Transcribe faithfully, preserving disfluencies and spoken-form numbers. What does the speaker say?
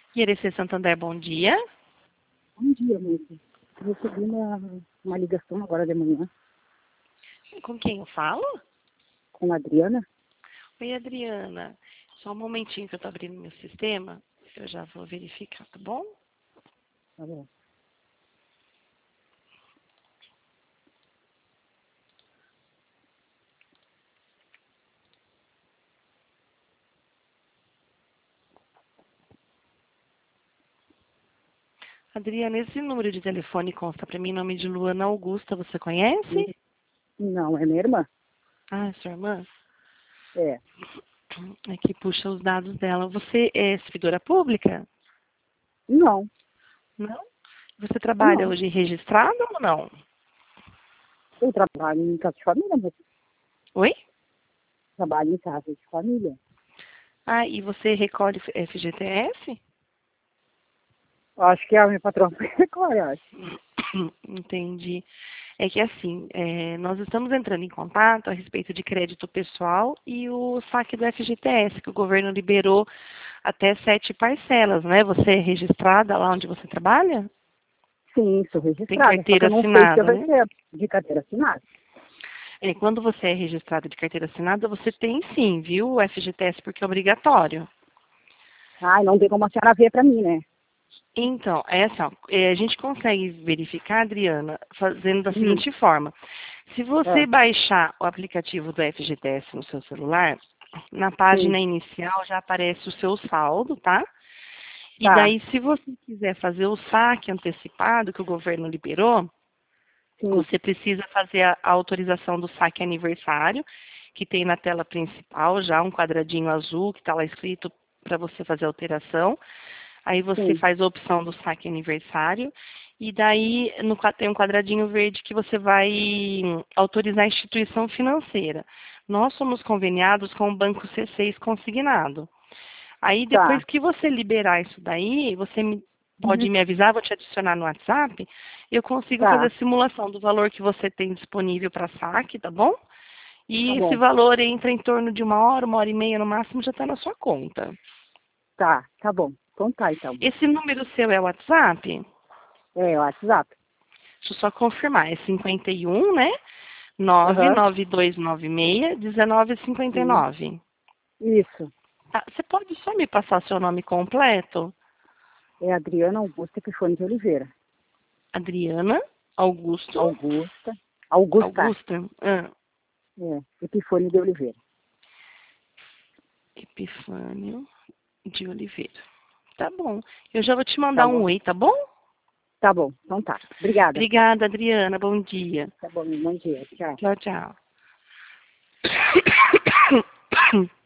I R C Santander, bom dia. Bom dia, moça. Recebi uma, uma ligação agora de manhã Com quem eu falo? com a Adriana. Oi, Adriana. Só um momentinho que eu tô abrindo meu sistema. Eu já vou verificar, tá bom? Tá bom. Adriana, esse número de telefone consta para mim em nome de Luana Augusta. Você conhece? Não, é minha irmã? Ah, é sua irmã? É. Aqui puxa os dados dela. Você é servidora pública? Não, Não? Você trabalha não. hoje registrado ou não? Eu trabalho em casa de família, mas Oi? trabalho em casa de família. Ah, e você recolhe F G T S? Acho que a minha patroa recolhe, acho. Entendi. É que assim, é, nós estamos entrando em contato a respeito de crédito pessoal e o saque do F G T S, que o governo liberou até sete parcelas, né? Você é registrada lá onde você trabalha? Sim, sou Tem registrada, só que carteira eu não sei se eu assinada, né? recebo de carteira assinada. É, quando você é registrada de carteira assinada, você tem sim, viu, o F G T S, porque é obrigatório. Ai, não tem como a senhora ver pra mim, né? Então, é assim, ó, é, a gente consegue verificar, Adriana, fazendo da Hum, seguinte forma. Se você é, baixar o aplicativo do F G T S no seu celular, na sim, página inicial já aparece o seu saldo, tá? E tá, daí, se você quiser fazer o saque antecipado que o governo liberou, sim, você precisa fazer a a autorização do saque aniversário, que tem na tela principal já um quadradinho azul que está lá escrito para você fazer a alteração. Aí você sim, faz a opção do saque aniversário. E daí no, qua- tem um quadradinho verde que você vai autorizar a instituição financeira. Nós somos conveniados com o Banco C seis consignado. Aí depois tá. que você liberar isso daí, você me- Uhum, pode me avisar, vou te adicionar no WhatsApp, eu consigo fazer tá, a simulação do valor que você tem disponível para saque, tá bom? tá E esse bom. valor entra em torno de uma hora, uma hora e meia no máximo, já está na sua conta. Tá, tá bom. Então tá, então. Esse número seu é o WhatsApp? É, o WhatsApp. Deixa eu só confirmar, é cinquenta e um, né? nove Aham, nove dois nove seis um nove cinco sim. nove. Isso. Tá, você pode só me passar seu nome completo? É Adriana Augusta Epifânio de Oliveira. Adriana Augusto Augusta. Augusta. Augusta ah, É, Epifânio de Oliveira. Epifânio de Oliveira. Tá bom. Eu já vou te Tá mandar um bom? oi, tá bom? Tá bom. Então tá. Obrigada. Obrigada, Adriana. Bom dia. Tá bom, bom dia. Tchau. Tchau, tchau.